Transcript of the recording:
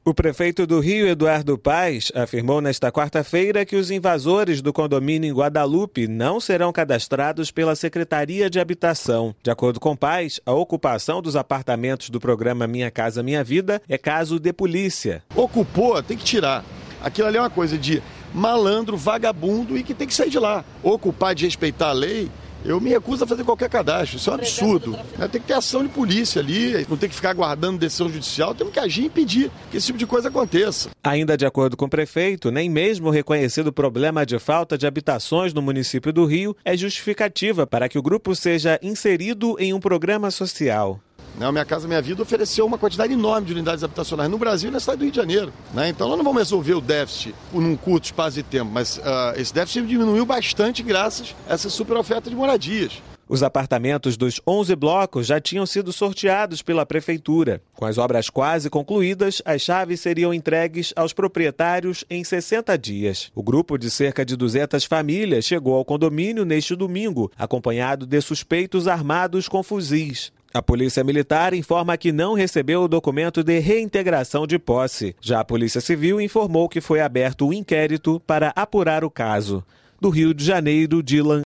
O prefeito do Rio, Eduardo Paes, afirmou nesta quarta-feira que os invasores do condomínio em Guadalupe não serão cadastrados pela Secretaria de Habitação. De acordo com Paes, a ocupação dos apartamentos do programa Minha Casa Minha Vida é caso de polícia. Ocupou, tem que tirar. Aquilo ali é uma coisa de malandro, vagabundo e que tem que sair de lá. Ocupar de respeitar a lei, eu me recuso a fazer qualquer cadastro, isso é um absurdo. Tem que ter ação de polícia ali, não tem que ficar aguardando decisão judicial, temos que agir e impedir que esse tipo de coisa aconteça. Ainda de acordo com o prefeito, nem mesmo o reconhecido problema de falta de habitações no município do Rio é justificativa para que o grupo seja inserido em um programa social. Minha Casa Minha Vida ofereceu uma quantidade enorme de unidades habitacionais no Brasil e na cidade do Rio de Janeiro. Então nós não vamos resolver o déficit num curto espaço de tempo, mas esse déficit diminuiu bastante graças a essa superoferta de moradias. Os apartamentos dos 11 blocos já tinham sido sorteados pela prefeitura. Com as obras quase concluídas, as chaves seriam entregues aos proprietários em 60 dias. O grupo de cerca de 200 famílias chegou ao condomínio neste domingo, acompanhado de suspeitos armados com fuzis. A Polícia Militar informa que não recebeu o documento de reintegração de posse. Já a Polícia Civil informou que foi aberto um inquérito para apurar o caso. Do Rio de Janeiro, Dylan